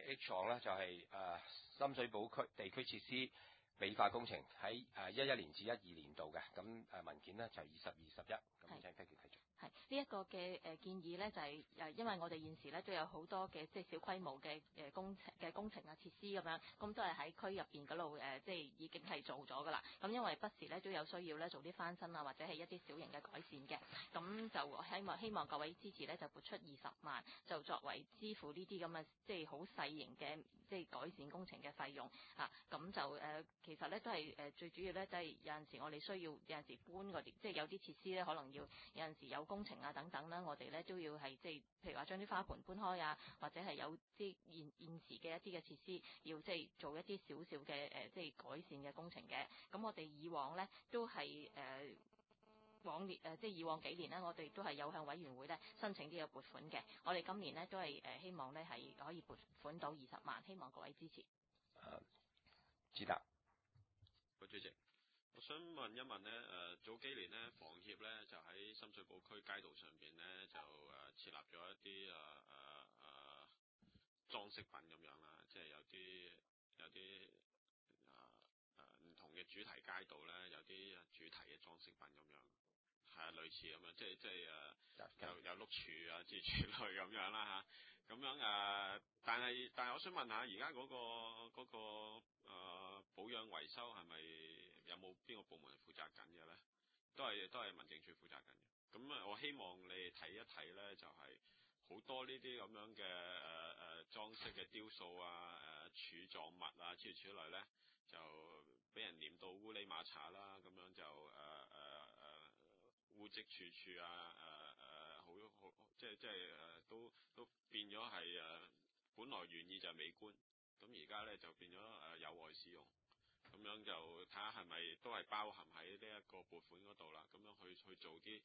H 項咧就係深水埗區地區設施美化工程喺11年至12年度嘅，咁文件呢就20、21，咁請 Peggy 繼續。 係呢一個嘅建議咧，就係因為我哋現時咧都有好多嘅即係小規模嘅工程啊設施咁樣，咁都係喺區入邊嗰度即係已經係做咗噶啦。咁因為不時咧都有需要咧做啲翻新啊，或者係一啲小型嘅改善嘅，咁就希望各位支持咧就撥出20萬，就作為支付呢啲咁嘅即係好細型嘅即係改善工程嘅費用啊。咁就其實咧都係最主要咧都係有陣時我哋需要有陣時搬嗰啲，即係有啲設施咧可能要有陣時有工程啊等等啦，我哋咧都要係即係譬如話將啲花盆搬開啊，或者係有啲現時嘅一啲嘅設施要即係做一啲少少嘅即係改善嘅工程嘅。咁我哋以往咧都係即係以往幾年咧，我哋都係有向委員會咧申請呢個撥款嘅。我哋今年咧都係希望咧係可以撥款到20萬，希望各位支持。 知達， 主席，我想問一問咧，早幾年咧，房協咧就喺深水埗區街道上邊咧就設立咗一啲裝飾品咁樣啦，即係有啲唔同嘅主題街道咧，有啲主題嘅裝飾品咁樣，係啊，類似咁樣，即係有碌柱啊，諸如此類咁樣啦嚇，咁樣但係我想問下，而家嗰個保養維修係咪有冇邊個部門係負責緊嘅咧？都係民政處負責緊嘅。咁我希望你哋睇一睇咧，就係好多呢啲咁樣嘅裝飾嘅雕塑啊、柱狀物啊諸如此類咧，就俾人黏到烏哩馬查啦，咁樣就污跡處處啊，好即係都變咗係本來原意就係美觀，咁而家咧就變咗有礙使用，咁樣就睇下係咪都係包含喺呢一個撥款嗰度啦，咁樣去做啲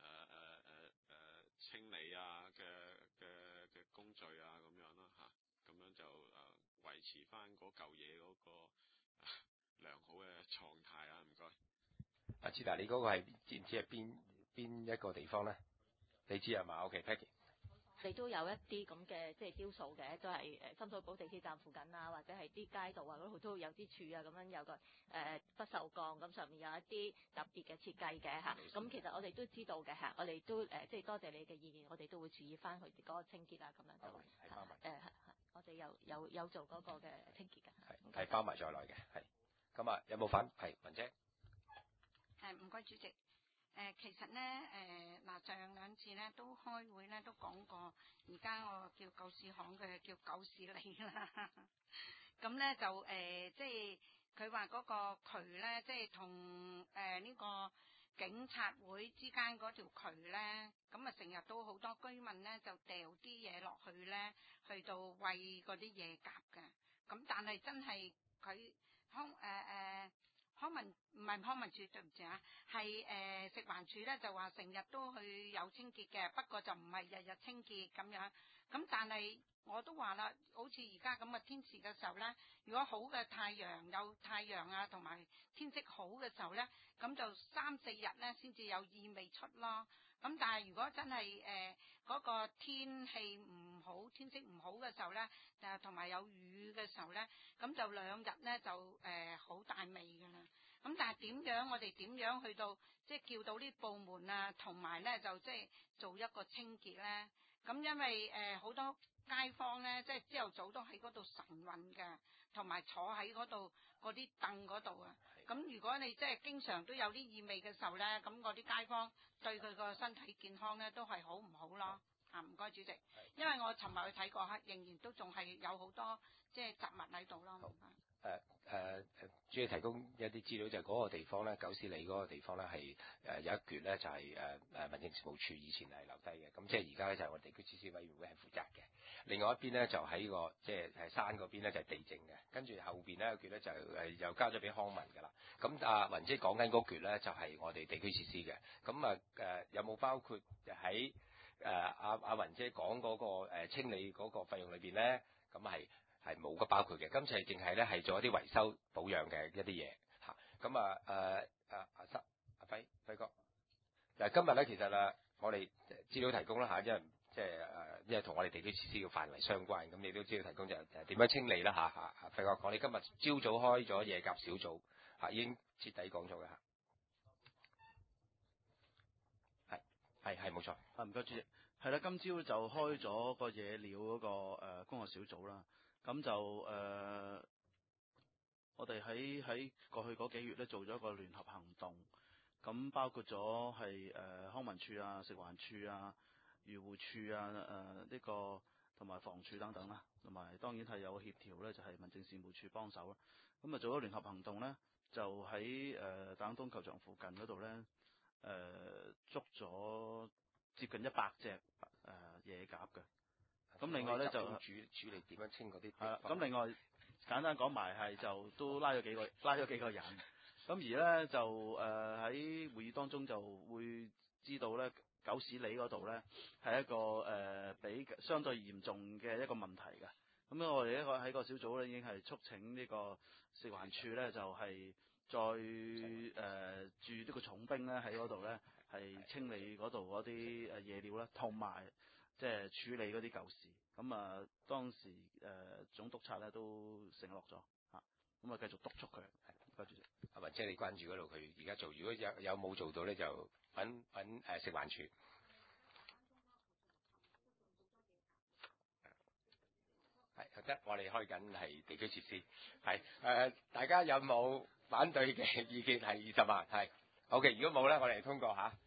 清理啊嘅工序啊咁樣啦嚇，咁樣就維持翻嗰嚿嘢嗰個良好嘅狀態啊，唔該。 阿知達，你嗰個係知唔知係邊一個地方咧？你知係嘛 ？OK，Peggy。 你都有一啲咁嘅即係雕塑嘅，都係深水埗地鐵站附近啊，或者係啲街道啊嗰度都有啲柱啊，咁樣有個不鏽鋼，咁上面有一啲特別嘅設計嘅嚇。咁其實我哋都知道嘅嚇，我哋都即係多謝你嘅意見，我哋都會注意翻佢哋嗰個清潔啊，咁樣就我哋有做嗰個嘅清潔嘅， 係包埋在內嘅，係。咁啊，有冇反？係文姐。 唔該主席。其實咧，上兩次咧都開會咧都講過，而家我叫舊市行嘅叫舊市里啦。咁咧就即係佢話嗰個渠咧，即係同呢個警察會之間嗰條渠咧，咁啊成日都好多居民咧就掉啲嘢落去咧，去到餵嗰啲野鴿嘅。咁但係真係佢康文署對唔住啊，係食環署咧就話成日都去有清潔嘅，不過就唔係日日清潔咁樣。咁但係我都話啦，好似而家咁嘅天時嘅時候咧，如果好嘅太陽有太陽啊，同埋天色好嘅時候咧，咁就3、4日咧先至有異味出咯。咁但係如果真係嗰個天氣唔好、天色唔好嘅時候咧，同埋有雨嘅時候咧，咁就2日咧就好大味㗎啦。咁但係我哋點樣去到即係叫到啲部門啊，同埋咧就即係做一個清潔咧？咁因為好多街坊咧，即係朝頭早都喺嗰度晨運嘅，同埋坐喺嗰度嗰啲凳嗰度啊。咁如果你即係經常都有啲異味嘅時候咧，咁嗰啲街坊對佢個身體健康咧都係好唔好咯？唔該主席，因為我尋日去睇過，仍然都仲係有好多即係雜物喺度咯。 主要提供一啲資料就係嗰個地方咧，舊市里嗰個地方咧係有一橛咧就係民政事務處以前係留低嘅，咁即係而家咧就係我哋地區設施委員會係負責嘅。另外一邊咧就喺個即係山嗰邊咧就係地政嘅，跟住後邊咧有橛咧就又交咗俾康文㗎啦。咁阿文姐講緊嗰橛咧就係我哋地區設施嘅。咁有冇包括喺阿文姐講嗰個清理嗰個費用裏邊咧？咁係冇個包括嘅，今次係淨係咧係做一啲維修保養嘅一啲嘢嚇。咁阿輝哥，嗱今日咧其實我哋資料提供啦嚇，因為即係因為同我哋地區設施嘅範圍相關，咁你都知道提供就點樣清理啦嚇。譬如我講，你今日朝早開咗夜鴿小組嚇，已經徹底講咗嘅嚇。係冇錯。 唔該主席。係啦，今朝就開咗個野鳥嗰個工作小組啦。咁就我哋喺過去嗰幾月咧做咗一個聯合行動，咁包括咗係康文署啊、食環署啊、漁護署啊、呢個同埋房署等等啦，同埋當然係有協調咧，就係民政事務處幫手啦。咁啊做咗聯合行動咧，就喺大東球場附近嗰度咧，捉咗接近100隻野鴿嘅。咁另外咧就處理點樣清嗰啲。 係啦。咁另外簡單講埋係就都拉咗幾個人。咁而咧就喺會議當中就會知道咧，狗屎狸嗰度咧係一個比相對嚴重嘅一個問題嘅。咁我哋喺個小組咧已經係促請呢個食環署咧就係再駐呢個重兵咧喺嗰度咧係清理嗰度嗰啲野鳥啦，同埋即係處理嗰啲狗屎。咁當時總督察咧都承諾咗嚇，咁繼續督促佢。唔該主席。 阿文姐，你關注嗰度佢而家做，如果有冇做到咧，就揾食環署。係得，我哋開緊係地區設施。係大家有冇反對嘅意見係20萬？係。OK，如果冇咧，我哋通過嚇。